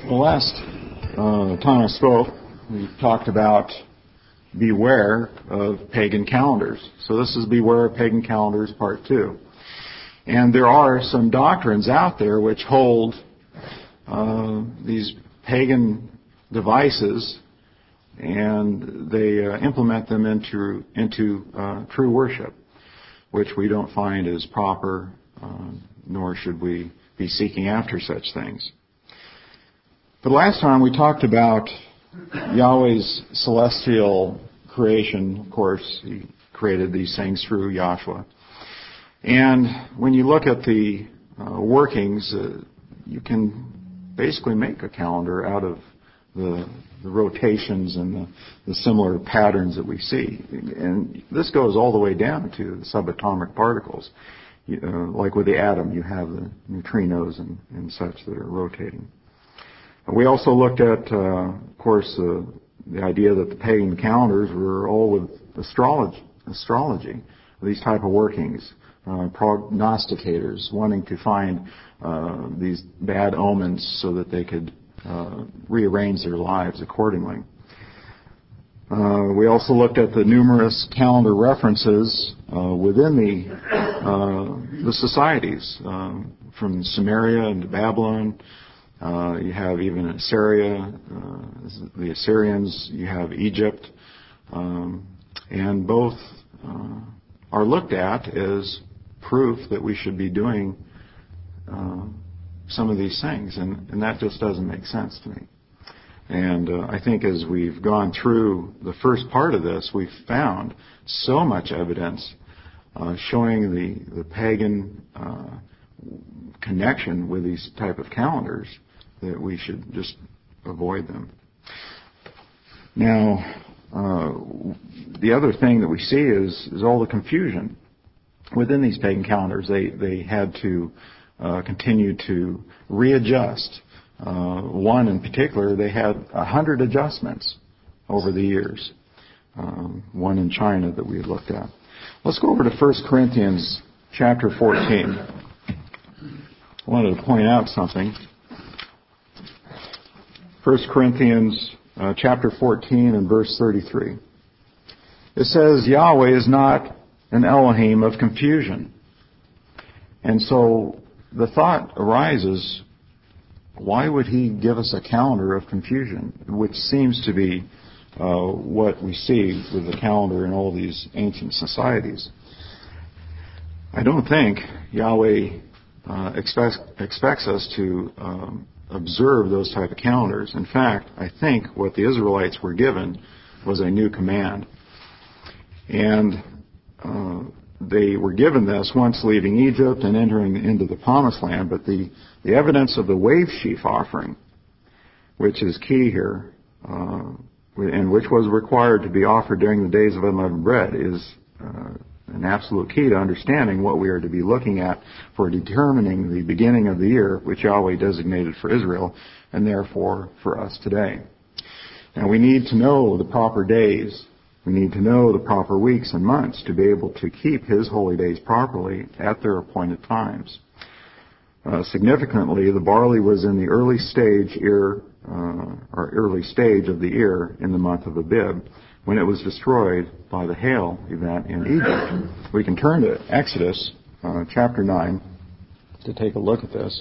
Well, last time I spoke, we talked about beware of pagan calendars. So this is Beware of Pagan Calendars Part 2. And there are some doctrines out there which hold these pagan devices, and they implement them into true worship, which we don't find is proper, nor should we be seeking after such things. But last time we talked about Yahweh's celestial creation. Of course, He created these things through Yahshua. And when you look at the workings, you can basically make a calendar out of the rotations and the similar patterns that we see. And this goes all the way down to the subatomic particles. Like with the atom, you have the neutrinos and such that are rotating. We also looked at, of course, the idea that the pagan calendars were all with astrology, these type of workings, prognosticators wanting to find these bad omens so that they could rearrange their lives accordingly. We also looked at the numerous calendar references within the societies, from Sumeria and Babylon. You have even Assyria, the Assyrians. You have Egypt, and both are looked at as proof that we should be doing some of these things, and that just doesn't make sense to me. And I think as we've gone through the first part of this, we've found so much evidence showing the pagan connection with these type of calendars that we should just avoid them. Now, the other thing that we see is all the confusion within these pagan calendars. They had to continue to readjust. One in particular, they had 100 adjustments over the years. One in China that we looked at. Let's go over to 1 Corinthians chapter 14. I wanted to point out something. 1 Corinthians chapter 14 and verse 33. It says, Yahweh is not an Elohim of confusion. And so the thought arises, why would He give us a calendar of confusion, which seems to be what we see with the calendar in all these ancient societies? I don't think Yahweh expects us to observe those type of calendars. In fact, I think what the Israelites were given was a new command. And they were given this once leaving Egypt and entering into the Promised Land, but the evidence of the wave sheaf offering, which is key here, and which was required to be offered during the days of unleavened bread, is an absolute key to understanding what we are to be looking at for determining the beginning of the year, which Yahweh designated for Israel, and therefore for us today. Now we need to know the proper days. We need to know the proper weeks and months to be able to keep His holy days properly at their appointed times. Significantly, the barley was in the early stage of the ear in the month of Abib, when it was destroyed by the hail event in Egypt. We can turn to Exodus chapter 9 to take a look at this.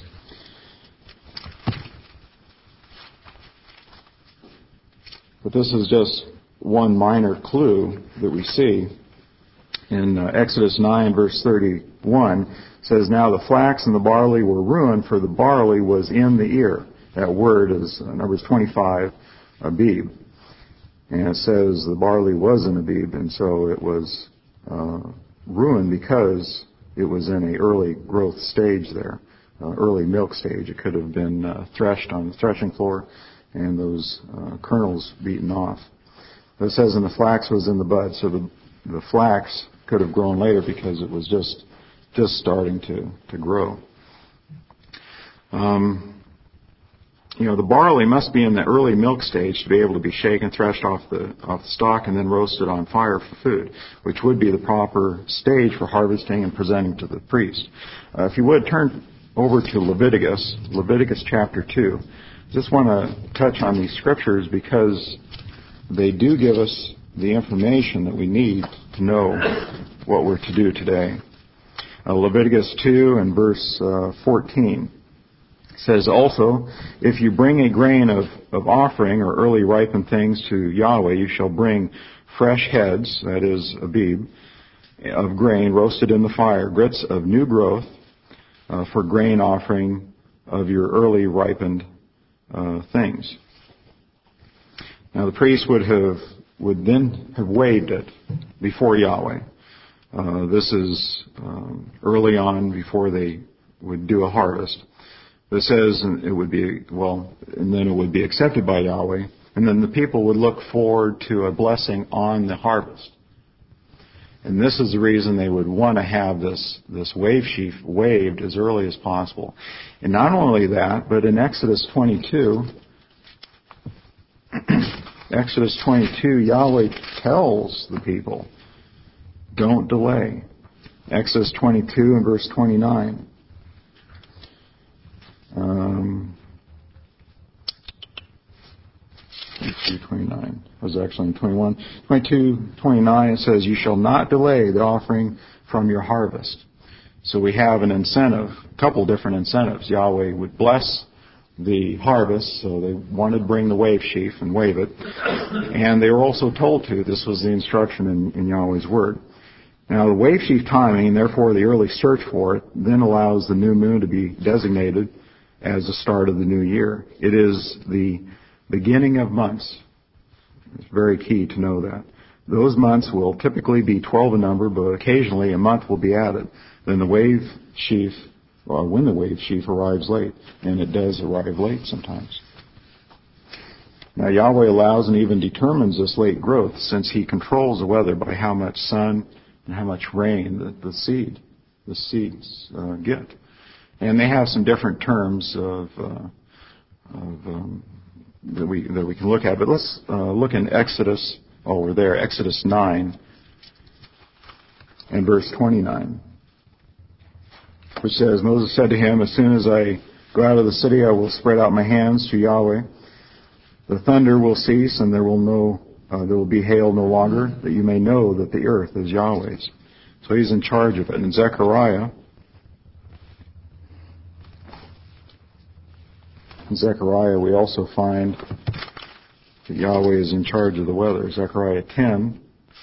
But this is just one minor clue that we see. In Exodus 9 verse 31, it says, Now the flax and the barley were ruined, for the barley was in the ear. That word is Numbers 25, Abib. And it says the barley was in Abib, and so it was ruined because it was in an early growth stage there, early milk stage. It could have been threshed on the threshing floor and those kernels beaten off. But it says, and the flax was in the bud, so the flax could have grown later because it was just starting to grow. The barley must be in the early milk stage to be able to be shaken, threshed off the stalk, and then roasted on fire for food, which would be the proper stage for harvesting and presenting to the priest. If you would, turn over to Leviticus chapter 2. just want to touch on these scriptures because they do give us the information that we need to know what we're to do today. Leviticus 2 and verse 14 says, also, if you bring a grain of offering or early ripened things to Yahweh, you shall bring fresh heads, that is, abib, of grain roasted in the fire, grits of new growth for grain offering of your early ripened things. Now the priest would then have waved it before Yahweh. This is early on before they would do a harvest. It says it would be, and then it would be accepted by Yahweh, and then the people would look forward to a blessing on the harvest. And this is the reason they would want to have this wave sheaf waved as early as possible. And not only that, but in Exodus 22, Yahweh tells the people, don't delay. Exodus 22 and verse 29. 29. It was actually in 21. 22:29 it says, you shall not delay the offering from your harvest. So we have an incentive, a couple different incentives. Yahweh would bless the harvest, so they wanted to bring the wave sheaf and wave it. And they were also told to. This was the instruction in Yahweh's word. Now the wave sheaf timing, and therefore the early search for it, then allows the new moon to be designated as the start of the new year. It is the beginning of months. It's very key to know that. Those months will typically be 12 in number, but occasionally a month will be added. Then the wave sheaf, when the wave sheaf arrives late, and it does arrive late sometimes. Now Yahweh allows and even determines this late growth, since He controls the weather by how much sun and how much rain the seeds get. And they have some different terms that we can look at. But let's look in Exodus. Oh, we're there. Exodus 9 and verse 29, which says, Moses said to him, as soon as I go out of the city, I will spread out my hands to Yahweh. The thunder will cease, and there will be hail no longer, that you may know that the earth is Yahweh's. So He's in charge of it. In Zechariah, we also find that Yahweh is in charge of the weather. Zechariah 10.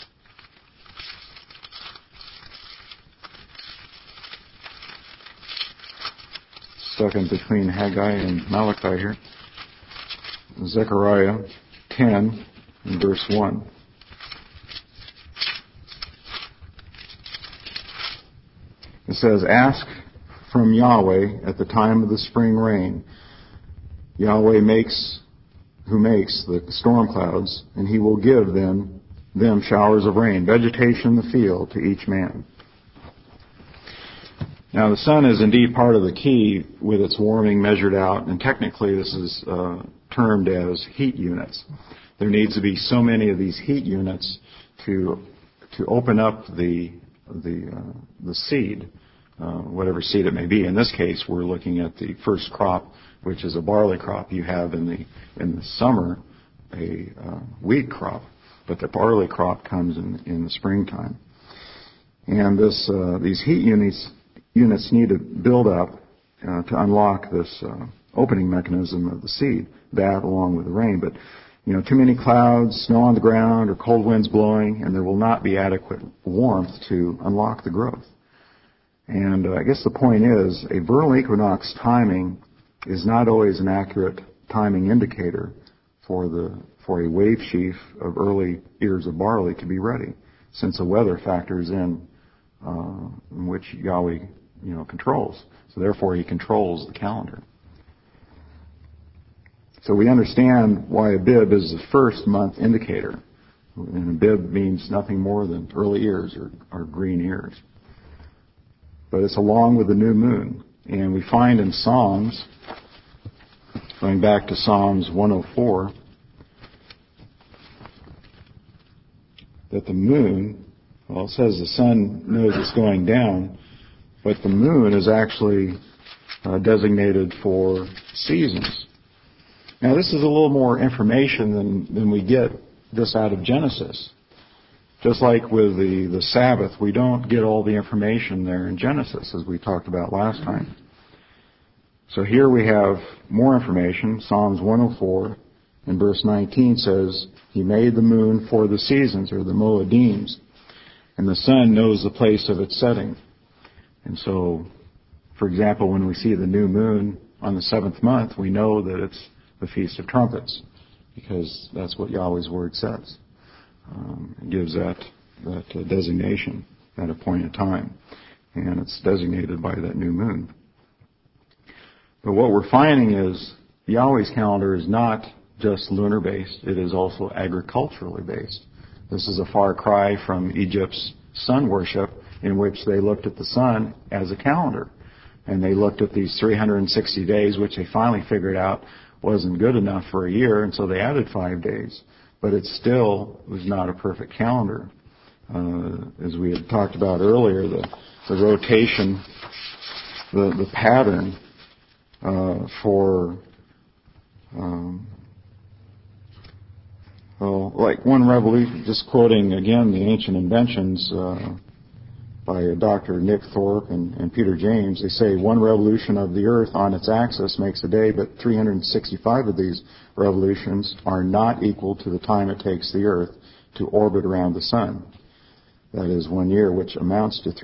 Stuck in between Haggai and Malachi here. Zechariah 10 and verse 1. It says, ask from Yahweh at the time of the spring rain. Yahweh who makes the storm clouds, and He will give them showers of rain, vegetation in the field to each man. Now the sun is indeed part of the key with its warming measured out, and technically this is termed as heat units. There needs to be so many of these heat units to open up the seed, whatever seed it may be. In this case, we're looking at the first crop, which is a barley crop. You have in the summer a wheat crop, but the barley crop comes in the springtime. And these heat units need to build up to unlock this opening mechanism of the seed. That along with the rain, but too many clouds, snow on the ground, or cold winds blowing, and there will not be adequate warmth to unlock the growth. And I guess the point is, a vernal equinox timing is not always an accurate timing indicator for a wave sheaf of early ears of barley to be ready, since the weather factors in which Yahweh controls. So therefore, He controls the calendar. So we understand why Abib is the first month indicator, and Abib means nothing more than early ears or green ears. But it's along with the new moon, and we find in Psalms. Going back to Psalms 104, that the moon, it says the sun knows it's going down, but the moon is actually designated for seasons. Now, this is a little more information than we get this out of Genesis. Just like with the Sabbath, we don't get all the information there in Genesis, as we talked about last time. So here we have more information. Psalms 104 in verse 19 says, He made the moon for the seasons, or the Moedims, and the sun knows the place of its setting. And so, for example, when we see the new moon on the 7th month, we know that it's the Feast of Trumpets, because that's what Yahweh's Word says. It gives that designation at a point in time, and it's designated by that new moon. But what we're finding is Yahweh's calendar is not just lunar-based, it is also agriculturally based. This is a far cry from Egypt's sun worship, in which they looked at the sun as a calendar. And they looked at these 360 days, which they finally figured out wasn't good enough for a year, and so they added 5 days. But it still was not a perfect calendar. As we had talked about earlier, the rotation, the pattern for, like one revolution, just quoting again the Ancient Inventions by Dr. Nick Thorpe and Peter James, they say one revolution of the Earth on its axis makes a day, but 365 of these revolutions are not equal to the time it takes the Earth to orbit around the Sun. That is 1 year, which amounts to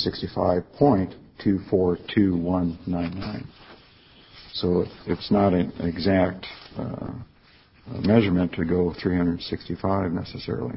365.242199. So it's not an exact measurement to go 365 necessarily.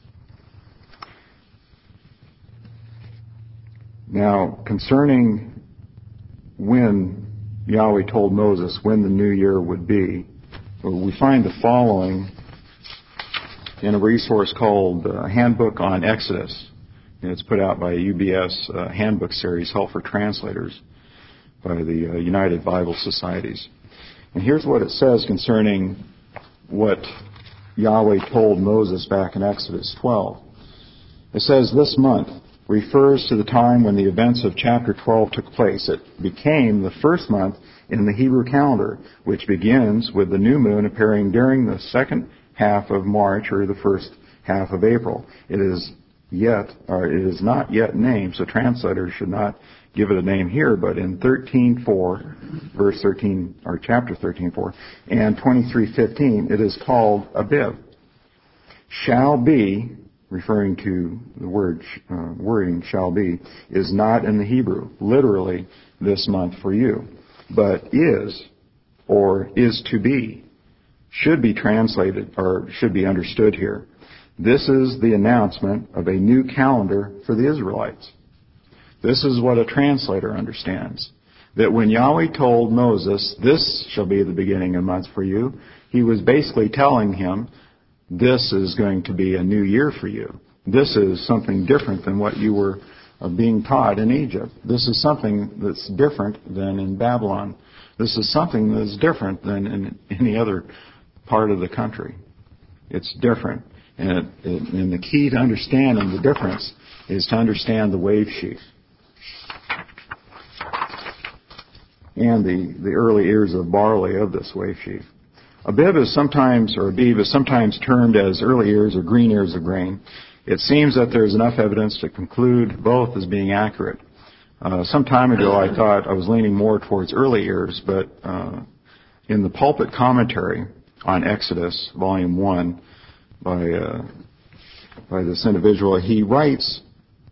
Now, concerning when Yahweh told Moses when the new year would be, we find the following in a resource called Handbook on Exodus. And it's put out by UBS Handbook Series, Help for Translators, by the United Bible Societies. And here's what it says concerning what Yahweh told Moses back in Exodus 12. It says, this month refers to the time when the events of chapter 12 took place. It became the first month in the Hebrew calendar, which begins with the new moon appearing during the second half of March or the first half of April. It is not yet named, so translators should not give it a name here, but in 13:4, verse 13, or chapter 13:4, and 23:15, it is called Abib. Shall be, referring to the wording shall be, is not in the Hebrew, literally this month for you, but is, or is to be, should be translated, or should be understood here. This is the announcement of a new calendar for the Israelites. This is what a translator understands. That when Yahweh told Moses, this shall be the beginning of months for you, he was basically telling him, this is going to be a new year for you. This is something different than what you were being taught in Egypt. This is something that's different than in Babylon. This is something that's different than in any other part of the country. It's different. And the key to understanding the difference is to understand the wave sheaf and the early ears of barley of this wave sheaf. Abib is sometimes termed as early ears or green ears of grain. It seems that there is enough evidence to conclude both as being accurate. Some time ago I thought I was leaning more towards early ears, but in the pulpit commentary on Exodus, Volume 1, by this individual, he writes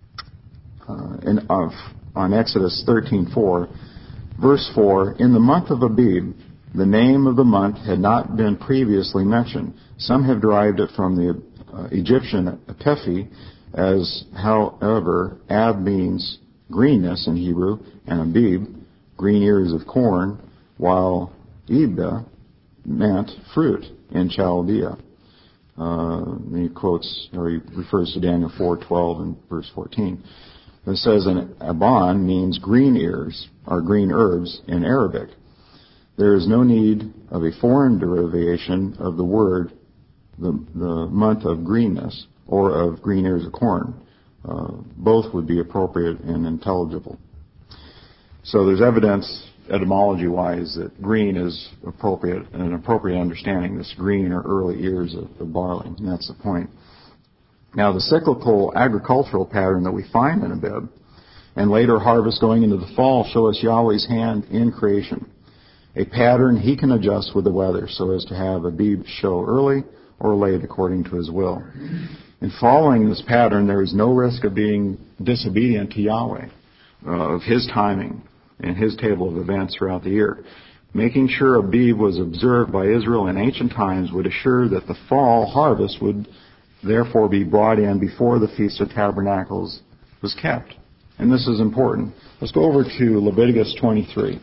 on Exodus 13:4, verse 4, in the month of Abib, the name of the month had not been previously mentioned. Some have derived it from the Egyptian Epefi, as however, Ab means greenness in Hebrew, and Abib, green ears of corn, while Ibda meant fruit in Chaldea. He quotes, or he refers to Daniel 4:12 and verse 14. It says, an Aban means green ears, or green herbs in Arabic. There is no need of a foreign derivation of the word, the month of greenness, or of green ears of corn. Both would be appropriate and intelligible. So there's evidence etymology-wise, that green is appropriate, an appropriate understanding, this green or early ears of barley, and that's the point. Now, the cyclical agricultural pattern that we find in Abib and later harvest going into the fall show us Yahweh's hand in creation, a pattern He can adjust with the weather so as to have Abib show early or late according to His will. In following this pattern, there is no risk of being disobedient to Yahweh, of His timing and His table of events throughout the year. Making sure Abib was observed by Israel in ancient times would assure that the fall harvest would therefore be brought in before the Feast of Tabernacles was kept. And this is important. Let's go over to Leviticus 23.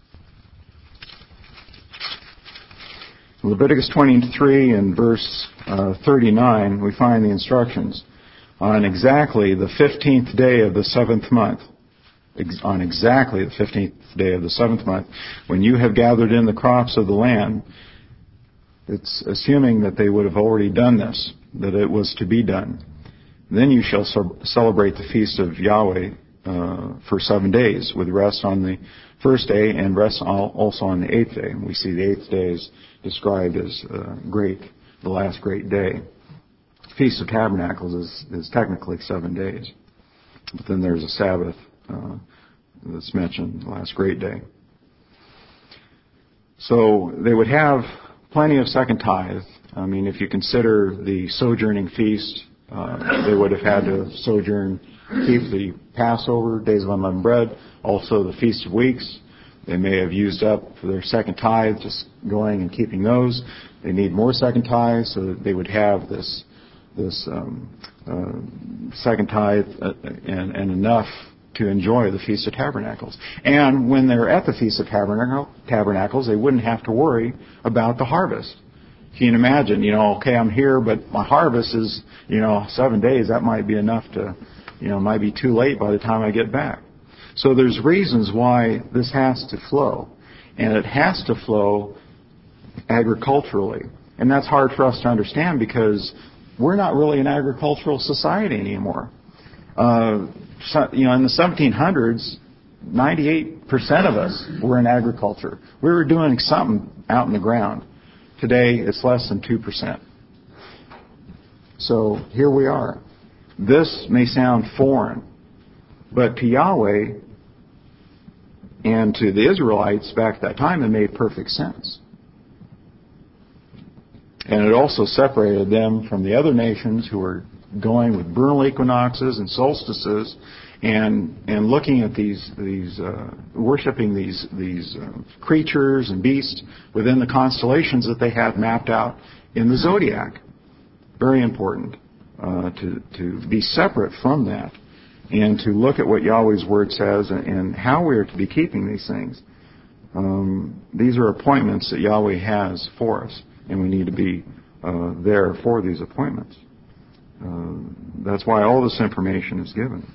Leviticus 23 and verse 39, we find the instructions. On exactly the 15th day of the 7th month, on exactly the 15th day of the 7th month, when you have gathered in the crops of the land, it's assuming that they would have already done this, that it was to be done. Then you shall celebrate the feast of Yahweh for 7 days, with rest on the first day and rest also on the 8th day. We see the 8th day is described as the last great day. Feast of Tabernacles is technically 7 days, but then there's a Sabbath that's mentioned, the last great day. So they would have plenty of second tithe. I mean, if you consider the sojourning feast, they would have had to sojourn, keep the Passover, days of unleavened bread, also the Feast of Weeks. They may have used up their second tithe just going and keeping those. They need more second tithe, so that they would have this second tithe and enough to enjoy the Feast of Tabernacles. And when they're at the Feast of Tabernacles, they wouldn't have to worry about the harvest. Can you imagine, okay, I'm here, but my harvest is, 7 days. That might be enough to, might be too late by the time I get back. So there's reasons why this has to flow. And it has to flow agriculturally. And that's hard for us to understand because we're not really an agricultural society anymore. In the 1700s, 98% of us were in agriculture. We were doing something out in the ground. Today, it's less than 2%. So here we are. This may sound foreign, but to Yahweh and to the Israelites back at that time, it made perfect sense. And it also separated them from the other nations who were going with vernal equinoxes and solstices and looking at these worshiping these creatures and beasts within the constellations that they have mapped out in the zodiac. Very important to be separate from that and to look at what Yahweh's Word says and how we are to be keeping these things. These are appointments that Yahweh has for us, and we need to be there for these appointments. That's why all this information is given.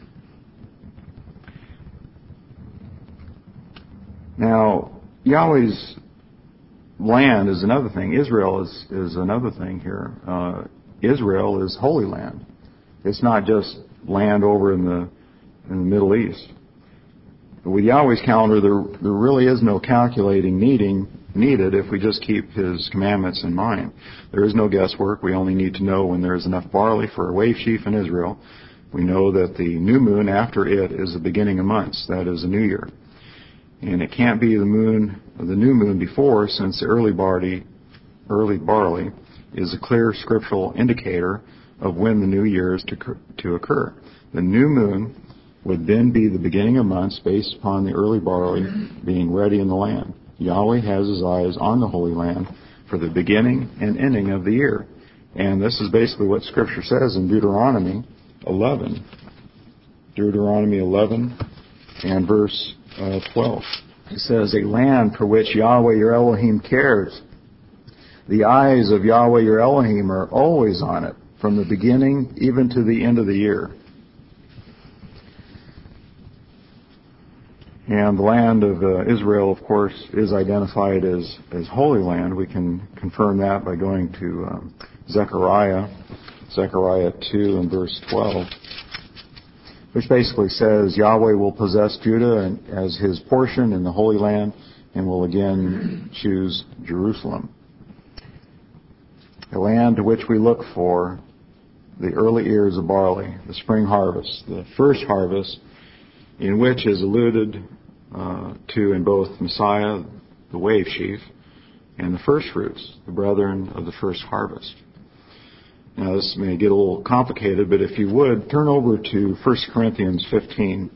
Now, Yahweh's land is another thing. Israel is another thing here. Israel is Holy Land. It's not just land over in the Middle East. But with Yahweh's calendar, there really is no calculating needed if we just keep His commandments in mind. There is no guesswork. We only need to know when there is enough barley for a wave sheaf in Israel. We know that the new moon after it is the beginning of months. That is a new year. And it can't be the new moon before, since the early barley is a clear scriptural indicator of when the new year is to occur. The new moon would then be the beginning of months based upon the early barley being ready in the land. Yahweh has His eyes on the Holy Land for the beginning and ending of the year. And this is basically what Scripture says in Deuteronomy 11. Deuteronomy 11 and verse 12. It says, a land for which Yahweh your Elohim cares. The eyes of Yahweh your Elohim are always on it, from the beginning even to the end of the year. And the land of Israel, of course, is identified as Holy Land. We can confirm that by going to Zechariah 2 and verse 12. which basically says Yahweh will possess Judah as his portion in the Holy Land and will again choose Jerusalem. A land to which we look for the early ears of barley, the spring harvest, the first harvest, in which is alluded to in both Messiah, the wave sheaf, and the first fruits, the brethren of the first harvest. Now this may get a little complicated, but if you would, turn over to 1 Corinthians 15.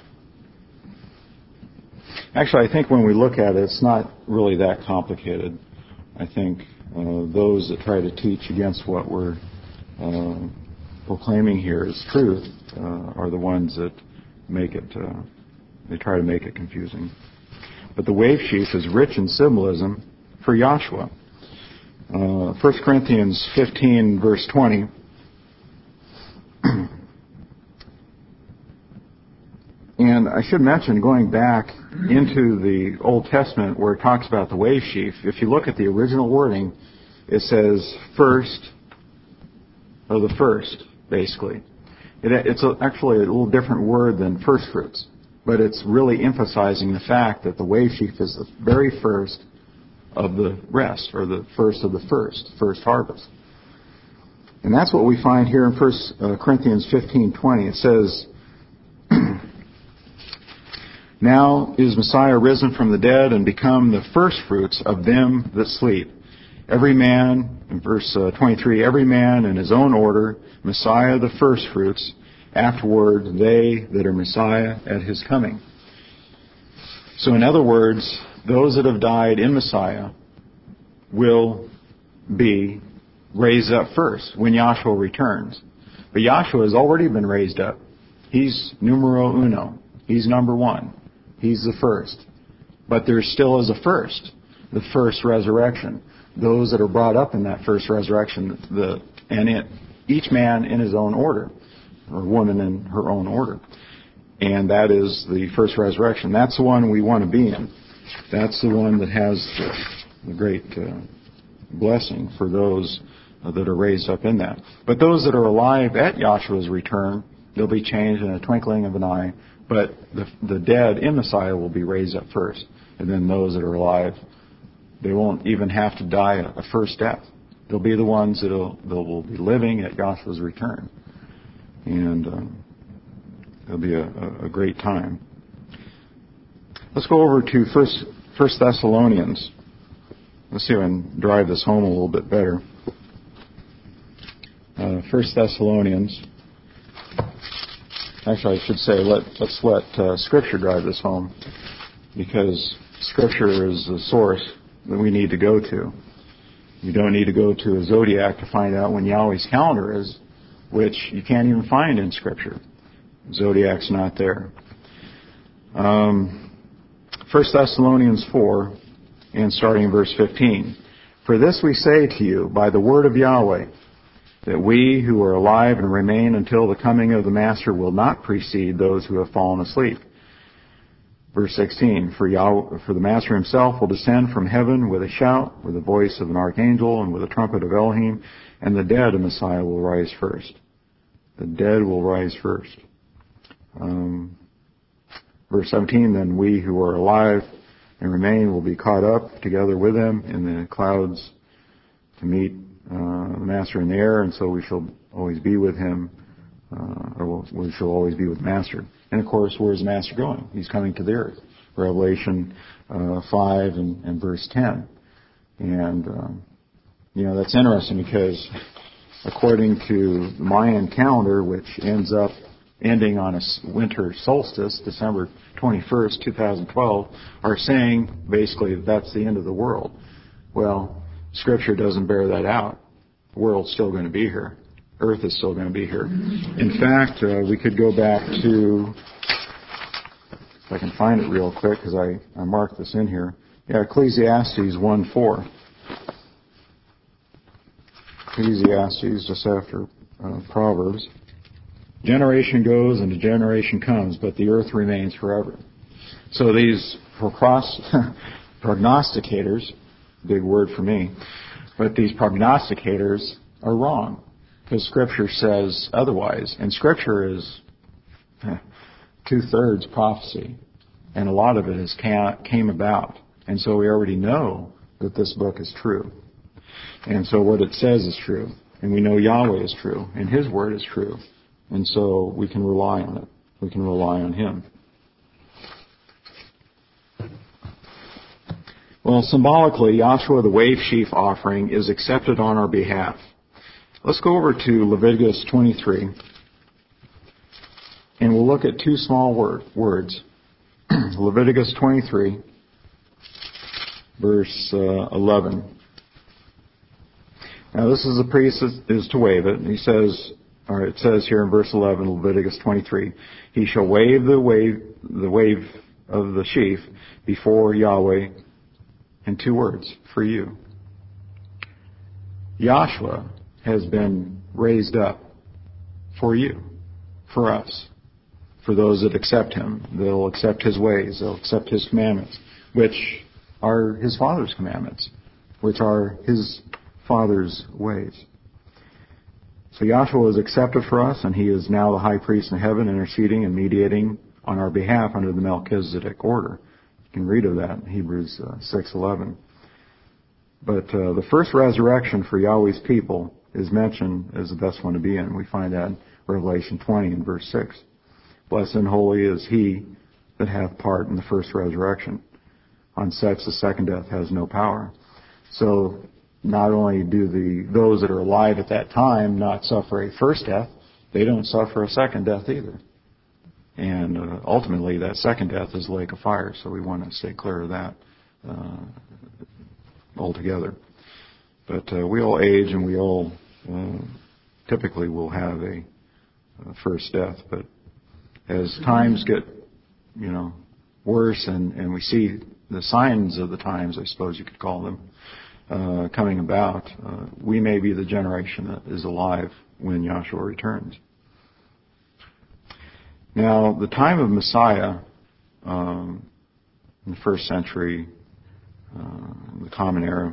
Actually, I think when we look at it, it's not really that complicated. I think those that try to teach against what we're proclaiming here as truth are the ones that make it, they try to make it confusing. But the wave sheaf is rich in symbolism for Yahshua. 1 Corinthians 15, verse 20. And I should mention, going back into the Old Testament where it talks about the wave sheaf, if you look at the original wording, it says first, or the first, basically. It's actually a little different word than first fruits, but it's really emphasizing the fact that the wave sheaf is the very first of the rest, or the first of the first harvest. And that's what we find here in 1 Corinthians 15:20. It says, now is Messiah risen from the dead and become the first fruits of them that sleep. Every man, in verse 23, every man in his own order, Messiah the first fruits, afterward they that are Messiah at his coming. So in other words, those that have died in Messiah will be raised up first when Yahshua returns. But Yahshua has already been raised up. He's numero uno. He's number one. He's the first. But there still is a first, the first resurrection. Those that are brought up in that first resurrection, each man in his own order, or woman in her own order. And that is the first resurrection. That's the one we want to be in. That's the one that has the great blessing for those that are raised up in that. But those that are alive at Yahshua's return, they'll be changed in a twinkling of an eye. But the dead in Messiah will be raised up first. And then those that are alive, they won't even have to die a first death. They'll be the ones that will be living at Yahshua's return. And it'll be a great time. Let's go over to First Thessalonians. Let's see if I can drive this home a little bit better. 1 Thessalonians. Actually, I should say let's let Scripture drive this home, because Scripture is the source that we need to go to. You don't need to go to a zodiac to find out when Yahweh's calendar is, which you can't even find in Scripture. Zodiac's not there. 1 Thessalonians 4, and starting in verse 15. For this we say to you by the word of Yahweh, that we who are alive and remain until the coming of the Master will not precede those who have fallen asleep. Verse 16, for the Master himself will descend from heaven with a shout, with the voice of an archangel, and with a trumpet of Elohim, and the dead of Messiah will rise first. The dead will rise first. Verse 17, then we who are alive and remain will be caught up together with them in the clouds to meet the Master in the air, and so we shall always be with him, or we shall always be with the Master. And of course, where is the Master going? He's coming to the earth. Revelation 5 and verse 10. And, that's interesting because according to the Mayan calendar, which ends up ending on a winter solstice, December 21st, 2012, are saying basically that's the end of the world. Well, Scripture doesn't bear that out. The world's still going to be here. Earth is still going to be here. In fact, we could go back to, if I can find it real quick, because I marked this in here. Yeah, Ecclesiastes 1:4. Ecclesiastes, just after Proverbs. Generation goes and a generation comes, but the earth remains forever. So these prognosticators, big word for me, but these prognosticators are wrong, because Scripture says otherwise. And Scripture is two-thirds prophecy, and a lot of it has came about. And so we already know that this book is true. And so what it says is true. And we know Yahweh is true, and His Word is true. And so we can rely on it. We can rely on Him. Well, symbolically, Yahshua, the wave sheaf offering, is accepted on our behalf. Let's go over to Leviticus 23, and we'll look at two small words. Leviticus 23, verse 11. Now, this is the priest is to wave it. He says, or it says here in verse 11, Leviticus 23, he shall wave the wave of the sheaf before Yahweh in two words, for you. Yahshua has been raised up for you, for us, for those that accept Him. They'll accept His ways. They'll accept His commandments, which are His Father's commandments, which are His Father's ways. So Yahshua is accepted for us, and He is now the high priest in heaven, interceding and mediating on our behalf under the Melchizedek order. You can read of that in Hebrews 6:11. But the first resurrection for Yahweh's people is mentioned as the best one to be in. We find that in Revelation 20 and verse 6. Blessed and holy is he that hath part in the first resurrection. On such the second death has no power. So not only do those that are alive at that time not suffer a first death, they don't suffer a second death either. And ultimately, that second death is the lake of fire, so we want to stay clear of that altogether. But we all age, and we all typically will have a first death. But as times get, worse, and we see the signs of the times, I suppose you could call them, coming about, we may be the generation that is alive when Yahshua returns. Now, the time of Messiah in the first century, the Common Era,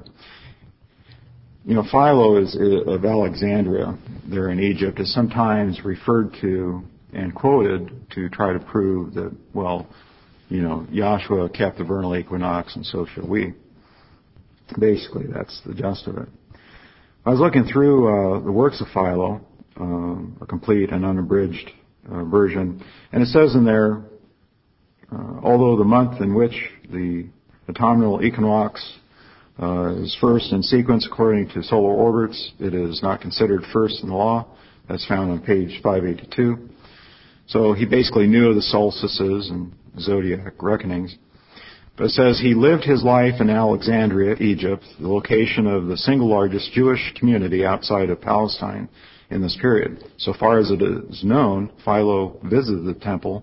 Philo of Alexandria, there in Egypt, is sometimes referred to and quoted to try to prove that, Yahshua kept the vernal equinox, and so shall we. Basically, that's the gist of it. I was looking through the works of Philo, a complete and unabridged version, and it says in there, although the month in which the autumnal equinox is first in sequence according to solar orbits, it is not considered first in the law. That's found on page 582. So he basically knew of the solstices and zodiac reckonings. But it says he lived his life in Alexandria, Egypt, the location of the single largest Jewish community outside of Palestine in this period. So far as it is known, Philo visited the temple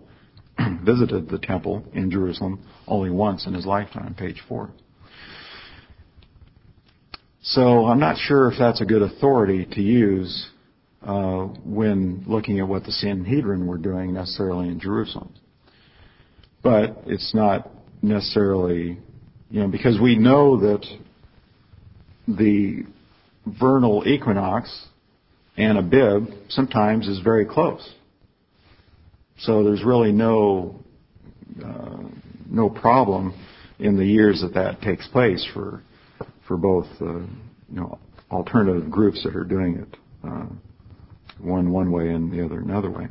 in Jerusalem only once in his lifetime, page 4. So I'm not sure if that's a good authority to use when looking at what the Sanhedrin were doing necessarily in Jerusalem. But it's not necessarily, because we know that the vernal equinox and Abib sometimes is very close. So there's really no problem in the years that takes place for both alternative groups that are doing it one way and the other another way.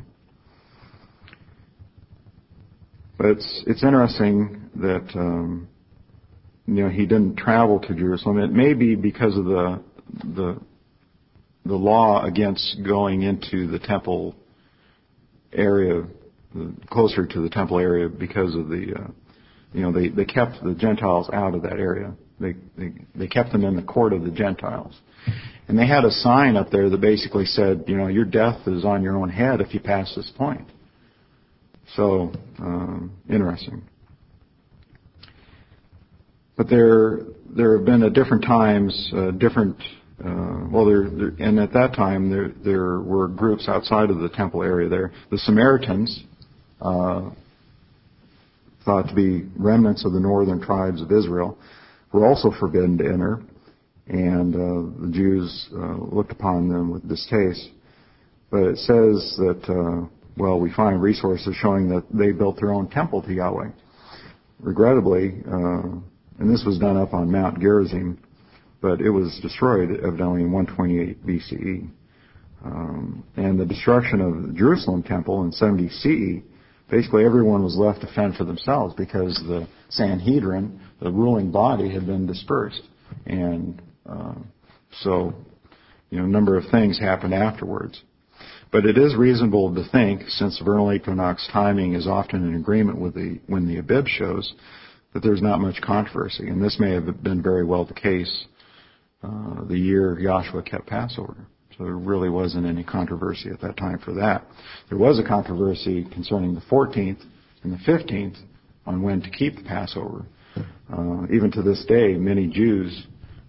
But it's interesting that he didn't travel to Jerusalem. It may be because of the law against going into the temple area, closer to the temple area, because of they kept the Gentiles out of that area. They kept them in the court of the Gentiles. And they had a sign up there that basically said, your death is on your own head if you pass this point. So, interesting. But there have been at different times, and at that time there were groups outside of the temple area there. The Samaritans, thought to be remnants of the northern tribes of Israel, were also forbidden to enter, and the Jews looked upon them with distaste. But it says that Well, we find resources showing that they built their own temple to Yahweh. Regrettably, and this was done up on Mount Gerizim, but it was destroyed evidently in 128 BCE. And the destruction of the Jerusalem temple in 70 CE, basically everyone was left to fend for themselves because the Sanhedrin, the ruling body, had been dispersed. And so, a number of things happened afterwards. But it is reasonable to think, since the vernal equinox timing is often in agreement with when the Abib shows, that there's not much controversy. And this may have been very well the case the year Joshua kept Passover. So there really wasn't any controversy at that time for that. There was a controversy concerning the 14th and the 15th on when to keep the Passover. Even to this day, many Jews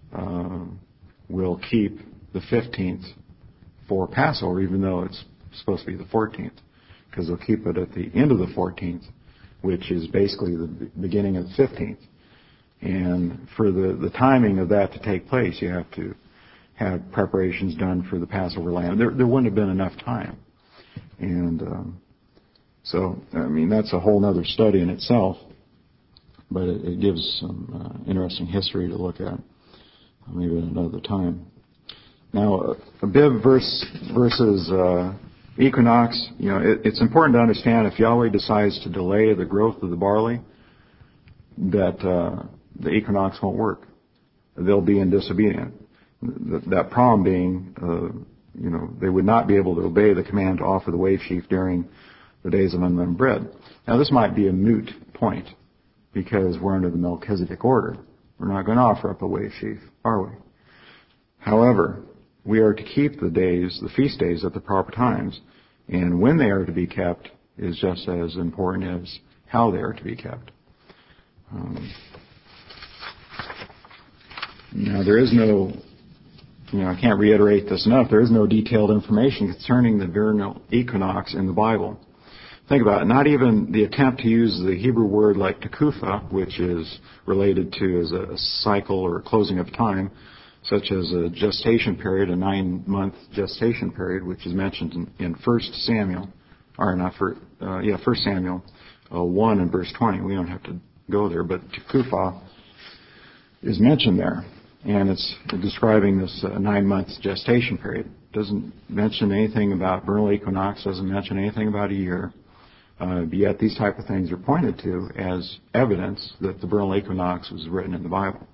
will keep the 15th for Passover, even though it's supposed to be the 14th, because they'll keep it at the end of the 14th, which is basically the beginning of the 15th. And for the timing of that to take place, you have to have preparations done for the Passover lamb. There wouldn't have been enough time. And so, that's a whole other study in itself, but it gives some interesting history to look at, maybe at another time. Now, Abib versus equinox, it's important to understand if Yahweh decides to delay the growth of the barley, that the equinox won't work. They'll be in disobedience. That problem being, they would not be able to obey the command to offer the wave sheaf during the days of unleavened bread. Now, this might be a moot point because we're under the Melchizedek order. We're not going to offer up a wave sheaf, are we? However, we are to keep the feast days at the proper times, and when they are to be kept is just as important as how they are to be kept. Now, there is no, I can't reiterate this enough, there is no detailed information concerning the vernal equinox in the Bible. Think about it, not even the attempt to use the Hebrew word like tekufa, which is related to as a cycle or a closing of time, such as a gestation period, a 9-month gestation period, which is mentioned in 1 Samuel, 1 Samuel 1 and verse 20. We don't have to go there, but tekufa is mentioned there, and it's describing this 9-month gestation period. It doesn't mention anything about vernal equinox, doesn't mention anything about a year, yet these type of things are pointed to as evidence that the vernal equinox was written in the Bible.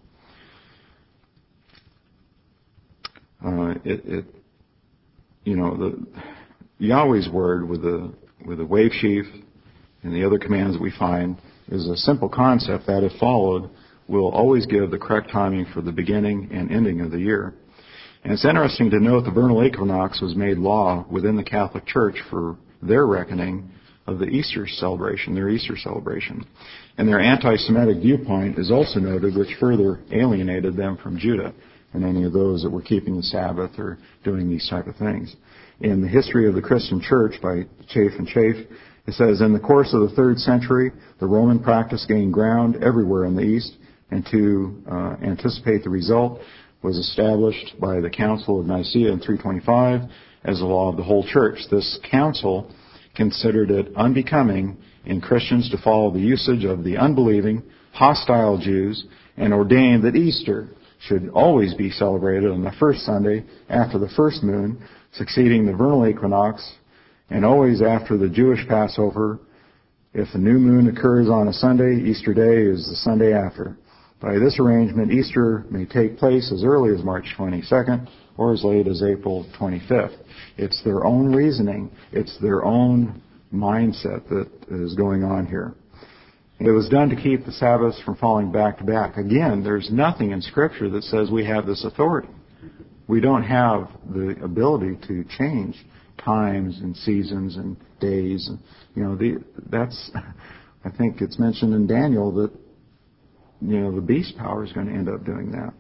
The Yahweh's word with the wave sheaf and the other commands that we find is a simple concept that, if followed, will always give the correct timing for the beginning and ending of the year. And it's interesting to note the vernal equinox was made law within the Catholic Church for their reckoning of the Easter celebration, their Easter celebration. And their anti-Semitic viewpoint is also noted, which further alienated them from Judah and any of those that were keeping the Sabbath or doing these type of things. In the History of the Christian Church by Chafe and Chafe, it says, in the course of the 3rd century, the Roman practice gained ground everywhere in the East, and to anticipate the result was established by the Council of Nicaea in 325 as a law of the whole Church. This council considered it unbecoming in Christians to follow the usage of the unbelieving, hostile Jews, and ordained that Easter should always be celebrated on the first Sunday after the first moon, succeeding the vernal equinox, and always after the Jewish Passover. If the new moon occurs on a Sunday, Easter Day is the Sunday after. By this arrangement, Easter may take place as early as March 22nd or as late as April 25th. It's their own reasoning. It's their own mindset that is going on here. It was done to keep the Sabbaths from falling back to back. Again, there's nothing in Scripture that says we have this authority. We don't have the ability to change times and seasons and days. That's, I think it's mentioned in Daniel that, the beast power is going to end up doing that.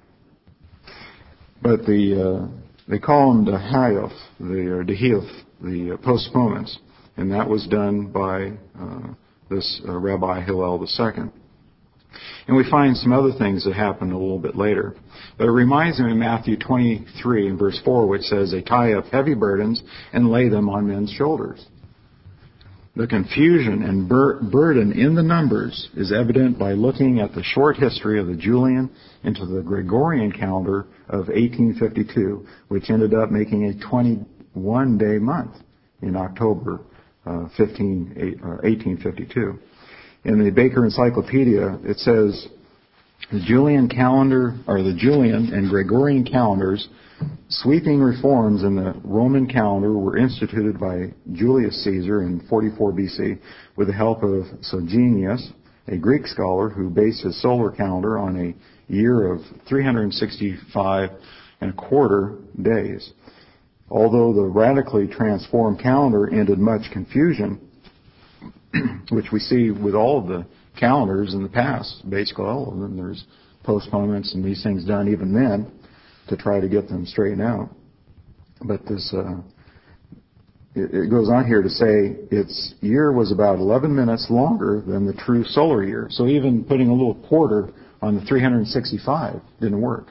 But they call them the Hayoth, or Dehioth, the postponements, and that was done by this Rabbi Hillel II. And we find some other things that happened a little bit later. But it reminds me of Matthew 23 and verse 4, which says, they tie up heavy burdens and lay them on men's shoulders. The confusion and burden in the numbers is evident by looking at the short history of the Julian into the Gregorian calendar of 1852, which ended up making a 21-day month in October 1852. In the Baker Encyclopedia, it says the Julian calendar, or the Julian and Gregorian calendars, sweeping reforms in the Roman calendar were instituted by Julius Caesar in 44 BC with the help of Sogenius, a Greek scholar who based his solar calendar on a year of 365 and a quarter days. Although the radically transformed calendar ended much confusion, which we see with all of the calendars in the past, basically all of them, there's postponements and these things done even then to try to get them straightened out. But this, it goes on here to say its year was about 11 minutes longer than the true solar year. So even putting a little quarter on the 365 didn't work.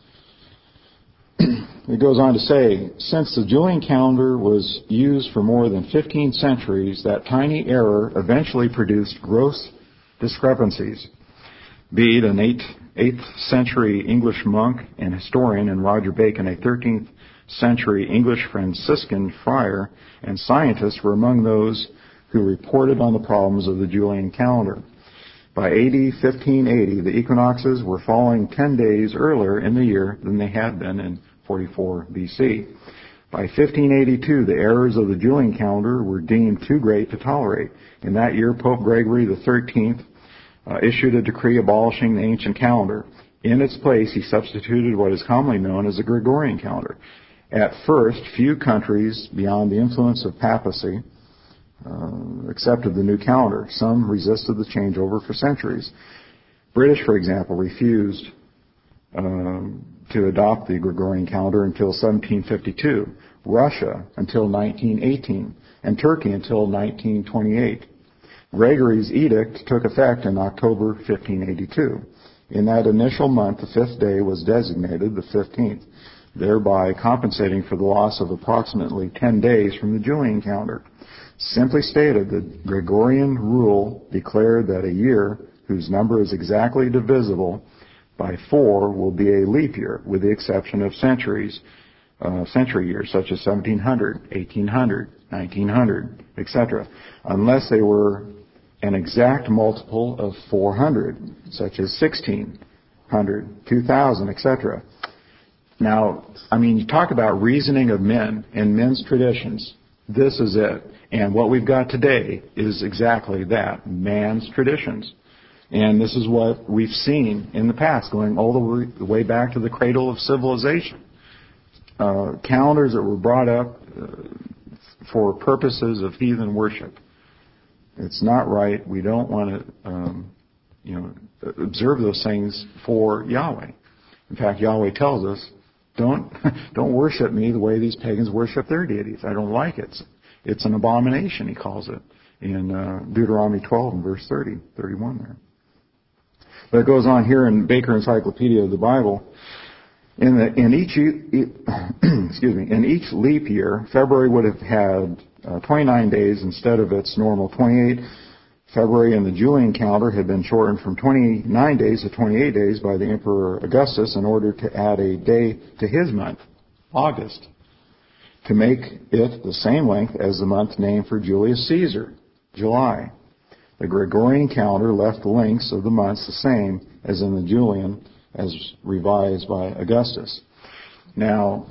It goes on to say, since the Julian calendar was used for more than 15 centuries, that tiny error eventually produced gross discrepancies. Bede, an 8th century English monk and historian, and Roger Bacon, a 13th century English Franciscan friar and scientist, were among those who reported on the problems of the Julian calendar. By AD 1580, the equinoxes were falling 10 days earlier in the year than they had been in 44 BC. By 1582, the errors of the Julian calendar were deemed too great to tolerate. In that year, Pope Gregory XIII issued a decree abolishing the ancient calendar. In its place, he substituted what is commonly known as the Gregorian calendar. At first, few countries beyond the influence of papacy accepted the new calendar. Some resisted the changeover for centuries. British, for example, refused to adopt the Gregorian calendar until 1752. Russia until 1918, and Turkey until 1928. Gregory's edict took effect in October 1582. In that initial month, the fifth day was designated the 15th, thereby compensating for the loss of approximately 10 days from the Julian calendar. Simply stated, the Gregorian rule declared that a year whose number is exactly divisible by 4 will be a leap year, with the exception of century years such as 1700, 1800, 1900, etc., unless they were an exact multiple of 400, such as 1600, 2000, etc. Now, you talk about reasoning of men and men's traditions. This is it. And what we've got today is exactly that, man's traditions. And this is what we've seen in the past, going all the way back to the cradle of civilization. Calendars that were brought up for purposes of heathen worship. It's not right. We don't want to, observe those things for Yahweh. In fact, Yahweh tells us, don't worship me the way these pagans worship their deities. I don't like it. It's an abomination, he calls it, in Deuteronomy 12 and verse 31 there. But it goes on here in Baker Encyclopedia of the Bible. In each leap year, February would have had 29 days instead of its normal 28. February in the Julian calendar had been shortened from 29 days to 28 days by the Emperor Augustus in order to add a day to his month, August, to make it the same length as the month named for Julius Caesar, July. The Gregorian calendar left the lengths of the months the same as in the Julian, as revised by Augustus. Now,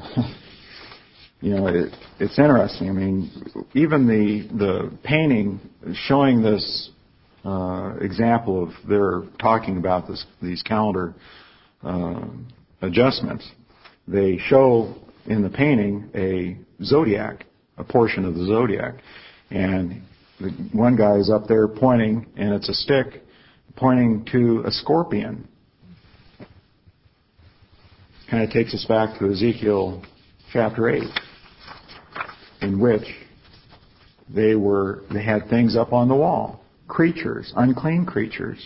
it's interesting. Even the painting showing this example of they're talking about these calendar adjustments, they show in the painting a zodiac, a portion of the zodiac, and the one guy is up there pointing, and it's a stick pointing to a scorpion. Kind of takes us back to Ezekiel chapter 8, in which they had things up on the wall, creatures, unclean creatures.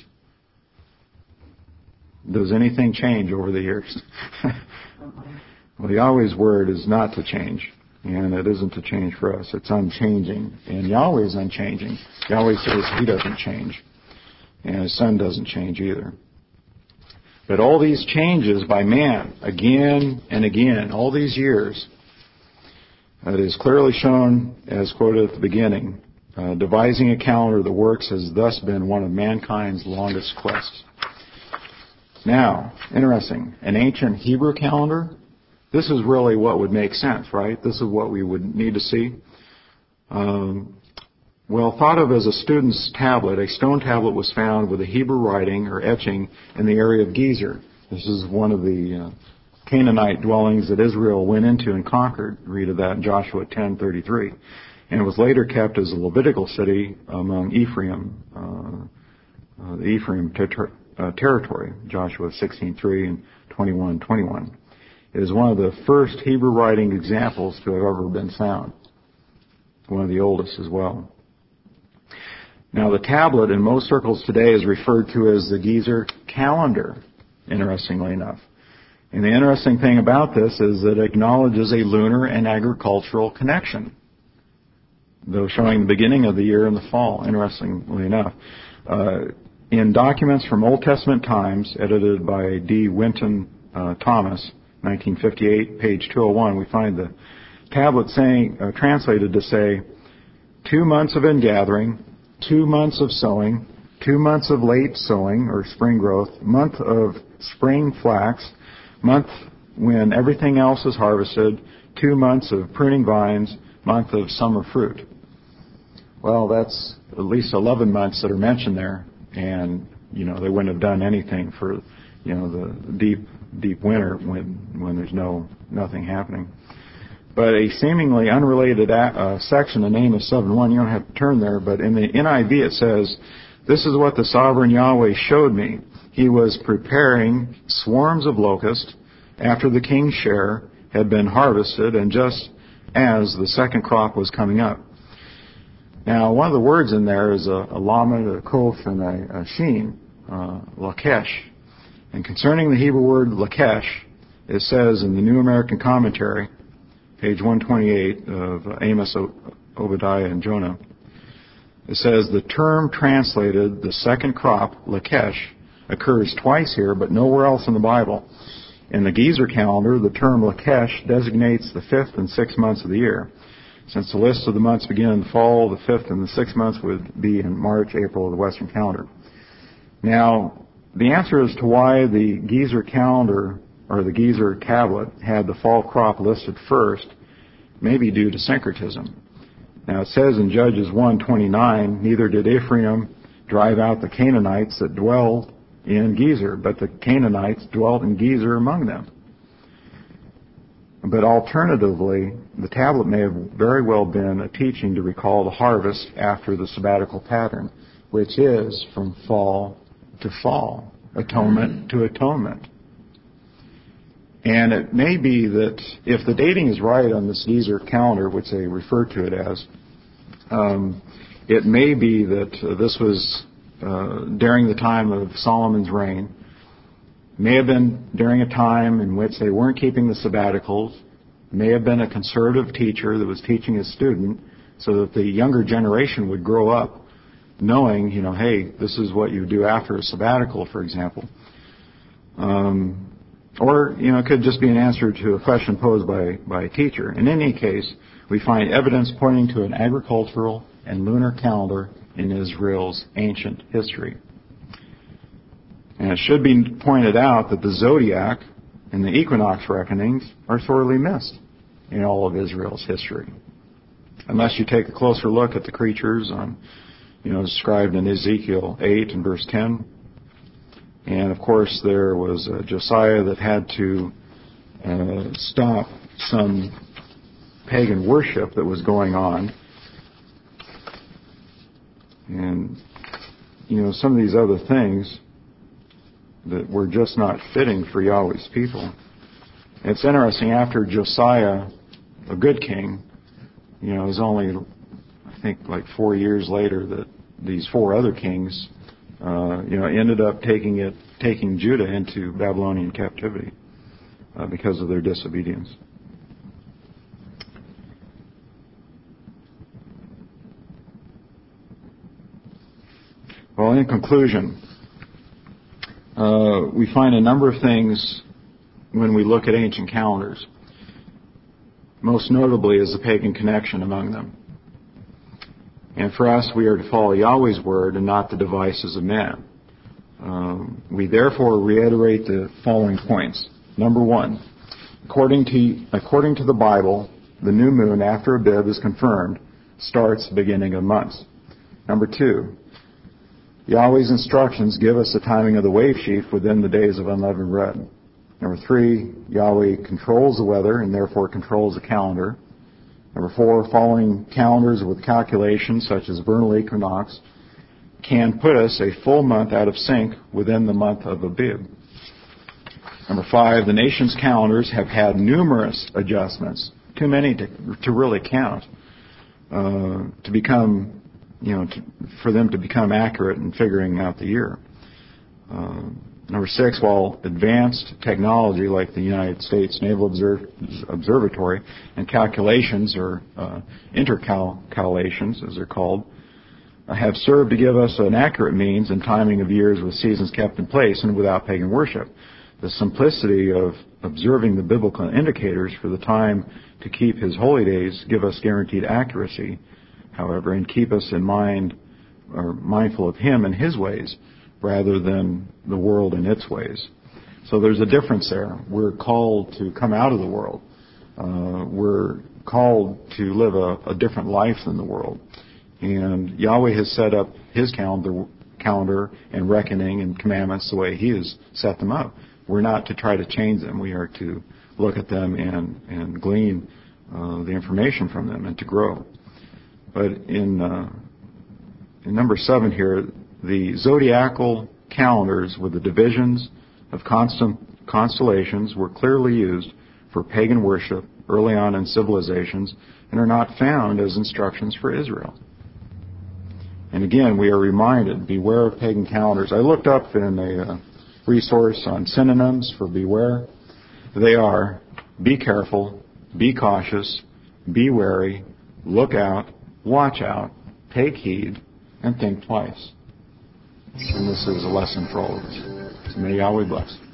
Does anything change over the years? Well, Yahweh's word is not to change. And it isn't a change for us. It's unchanging. And Yahweh is unchanging. Yahweh says He doesn't change. And His Son doesn't change either. But all these changes by man, again and again, all these years, it is clearly shown, as quoted at the beginning, devising a calendar that works has thus been one of mankind's longest quests. Now, interesting, an ancient Hebrew calendar, this is really what would make sense, right? This is what we would need to see. Well, thought of as a student's tablet, a stone tablet was found with a Hebrew writing or etching in the area of Gezer. This is one of the Canaanite dwellings that Israel went into and conquered. Read of that in Joshua 10:33. And it was later kept as a Levitical city among Ephraim, the Ephraim territory, Joshua 16:3 and 21:21. It is one of the first Hebrew writing examples to have ever been found. One of the oldest as well. Now, the tablet in most circles today is referred to as the Gezer calendar, interestingly enough. And the interesting thing about this is that it acknowledges a lunar and agricultural connection, though showing the beginning of the year and the fall, interestingly enough. In documents from Old Testament times, edited by D. Winton Thomas, 1958, page 201, we find the tablet translated to say, 2 months of ingathering, 2 months of sowing, 2 months of late sowing or spring growth, month of spring flax, month when everything else is harvested, 2 months of pruning vines, month of summer fruit. Well, that's at least 11 months that are mentioned there, and they wouldn't have done anything for the deep winter when there's nothing happening. But a seemingly unrelated section in Amos 7:1, you don't have to turn there, but in the NIV it says, "This is what the sovereign Yahweh showed me. He was preparing swarms of locusts after the king's share had been harvested and just as the second crop was coming up." Now, one of the words in there is a lamed, a kof, and a sheen, lakesh. And concerning the Hebrew word lakesh, it says in the New American Commentary, page 128 of Amos, Obadiah, and Jonah, it says the term translated the second crop, lakesh, occurs twice here, but nowhere else in the Bible. In the Gezer calendar, the term lakesh designates the 5th and 6th months of the year. Since the list of the months begin in the fall, the 5th and the 6th months would be in March, April of the Western calendar. Now, the answer as to why the Gezer calendar or the Gezer tablet had the fall crop listed first may be due to syncretism. Now, it says in Judges 1:29, neither did Ephraim drive out the Canaanites that dwelled in Gezer, but the Canaanites dwelt in Gezer among them. But alternatively, the tablet may have very well been a teaching to recall the harvest after the sabbatical pattern, which is from fall to fall, atonement to atonement. And it may be that if the dating is right on this Gezer calendar, which they refer to it as, it may be that this was during the time of Solomon's reign. May have been during a time in which they weren't keeping the sabbaticals. May have been a conservative teacher that was teaching his student so that the younger generation would grow up knowing, hey, this is what you do after a sabbatical, for example. Or, it could just be an answer to a question posed by a teacher. In any case, we find evidence pointing to an agricultural and lunar calendar in Israel's ancient history. And it should be pointed out that the zodiac and the equinox reckonings are sorely missed in all of Israel's history. Unless you take a closer look at the creatures described in Ezekiel 8 and verse 10. And, of course, there was Josiah that had to stop some pagan worship that was going on. And, some of these other things that were just not fitting for Yahweh's people. It's interesting, after Josiah, a good king, it was only, I think, like 4 years later that these 4 other kings ended up taking Judah into Babylonian captivity because of their disobedience. Well, in conclusion, we find a number of things when we look at ancient calendars. Most notably is the pagan connection among them. And for us, we are to follow Yahweh's word and not the devices of man. We therefore reiterate the following points. Number one, according to the Bible, the new moon after Abib is confirmed starts the beginning of months. Number two, Yahweh's instructions give us the timing of the wave sheaf within the days of unleavened bread. Number three, Yahweh controls the weather and therefore controls the calendar. Number four, following calendars with calculations such as vernal equinox can put us a full month out of sync within the month of Abib. Number five, the nation's calendars have had numerous adjustments, too many to really count, to become, for them to become accurate in figuring out the year. Number six, while advanced technology like the United States Naval Observatory and calculations, or intercalations as they're called, have served to give us an accurate means and timing of years with seasons kept in place and without pagan worship. The simplicity of observing the biblical indicators for the time to keep His holy days give us guaranteed accuracy, however, and keep us in mind or mindful of Him and His ways rather than the world and its ways. So there's a difference there. We're called to come out of the world. We're called to live a different life than the world. And Yahweh has set up His calendar and reckoning and commandments the way He has set them up. We're not to try to change them. We are to look at them and glean the information from them and to grow. But in number 7 here, the zodiacal calendars with the divisions of constellations were clearly used for pagan worship early on in civilizations and are not found as instructions for Israel. And again, we are reminded, beware of pagan calendars. I looked up in a resource on synonyms for beware. They are be careful, be cautious, be wary, look out, watch out, take heed, and think twice. And this is a lesson for all of us. So may Yahweh bless.